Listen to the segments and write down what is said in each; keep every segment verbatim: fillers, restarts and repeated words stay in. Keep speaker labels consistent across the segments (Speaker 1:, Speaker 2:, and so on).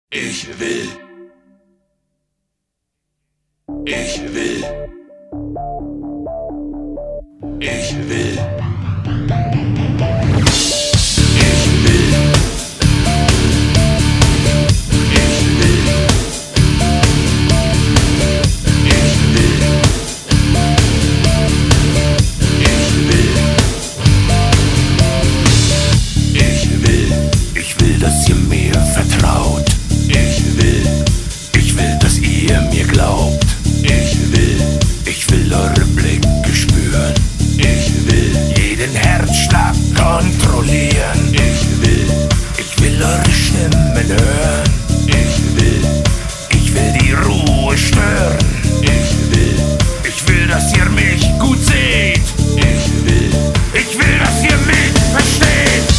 Speaker 1: Ich will. Ich will. Ich will. Ich will. Ich will. Ich will. Ich will. Ich will.
Speaker 2: Ich will, dass ihr mir vertraut.
Speaker 1: Ich will.
Speaker 2: Ich will, dass ihr mir glaubt.
Speaker 1: Ich will.
Speaker 2: Ich will eure Blicke spüren.
Speaker 1: Ich will.
Speaker 2: Jeden Herzschlag kontrollieren.
Speaker 1: Ich will.
Speaker 2: Ich will eure Stimmen hören.
Speaker 1: Ich will.
Speaker 2: Ich will die Ruhe stören.
Speaker 1: Ich will.
Speaker 2: Ich will, dass ihr mich gut seht.
Speaker 1: Ich will.
Speaker 2: Ich will, dass ihr mich versteht.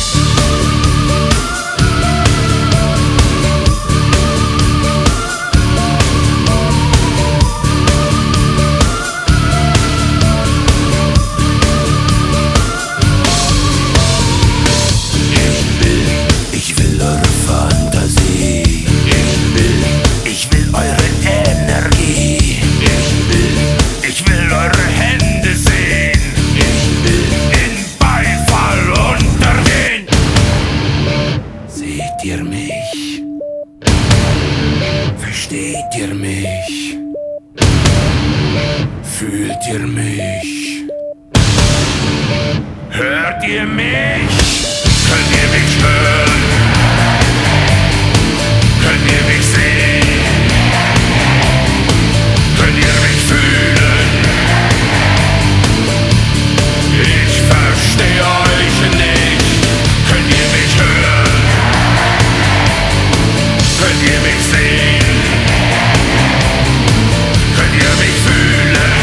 Speaker 2: Ich will eure Fantasie.
Speaker 1: Ich will.
Speaker 2: Ich will eure Energie.
Speaker 1: Ich will.
Speaker 2: Ich will eure Hände sehen.
Speaker 1: Ich will.
Speaker 2: In Beifall untergehen. Seht ihr mich? Versteht ihr mich? Fühlt ihr mich? Hört ihr mich? Könnt ihr mich hören? Könnt ihr mich sehen? Könnt ihr mich fühlen? Ich verstehe euch nicht. Könnt ihr mich hören? Könnt ihr mich sehen? Könnt ihr mich fühlen?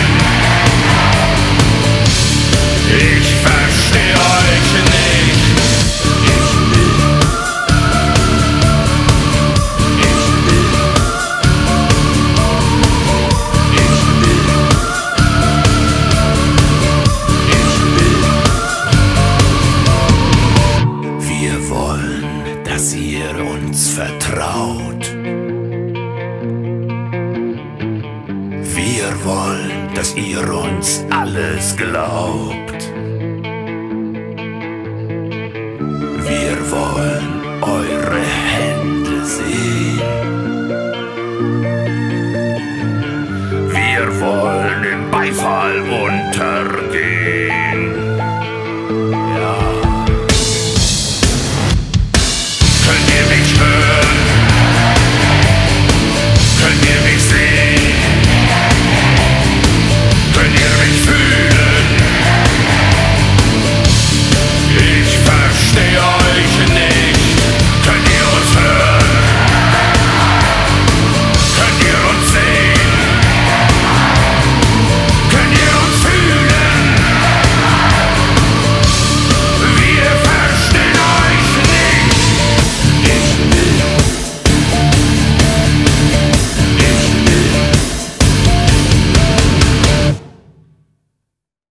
Speaker 2: Ich verstehe euch nicht.
Speaker 1: Ich will. Ich will. Ich will. Ich will.
Speaker 2: Wir wollen, dass ihr uns vertraut. Wir wollen, dass ihr uns alles glaubt.